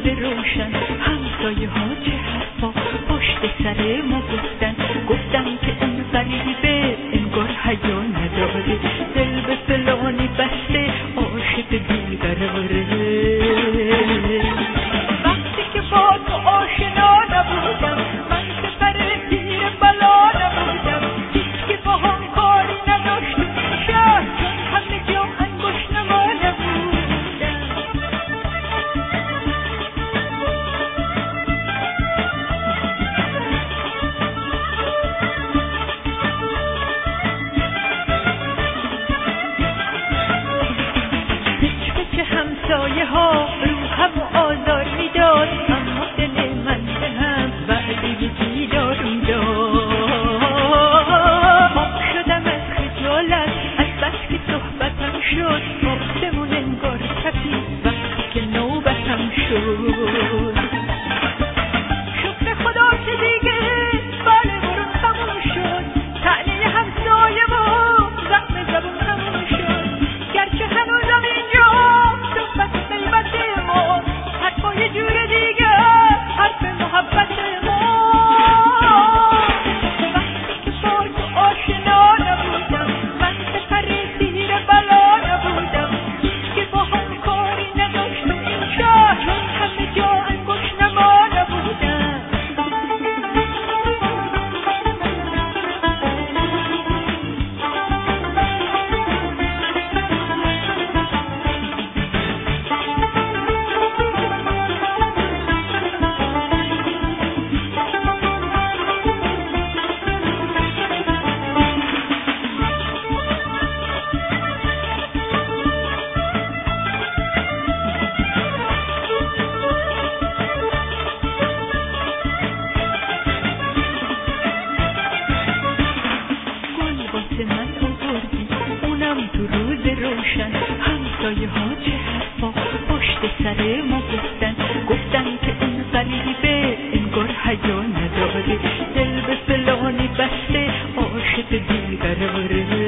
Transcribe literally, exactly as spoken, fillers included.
روز روشن همسایه ها چه حرفا پشت سر ما گفتن گفتن که اون غریبه انگار حیا نداره دل به فلانی بسته عاشق بیقراره وقتی که با تو آشنا نبودم من سفر زیر بلا نبودم هیچ که با هم کاری نداشت این شهر چون همه جا انگشت نما نبودم همسایه ها روحم آزار میداد اما دل من به هم وعده دیدار میداد آب شدم از خجالت از بس که صحبتم شد آسمون انگار تپید وقتی که نوبتم شد شکر خدا که دیگه بله برون تموم شد طعنه همسایه و زخم زبون تموم شد گرچه هنوزم اینجا یه جور دیگه حرف محبت ما وقتی که با تو آشنا نبودم من سفر زیر بلا نبودم هیچ که با هم کاری نداشت این شهر همه جا انگشت نما نبودم من آوردی اونم تو روز روشن همسایه ها چه حرفا پشت سر ما گفتن گفتن که اون غریبه انگار حیا نداره دل به فلانی بسته عاشق بیقراره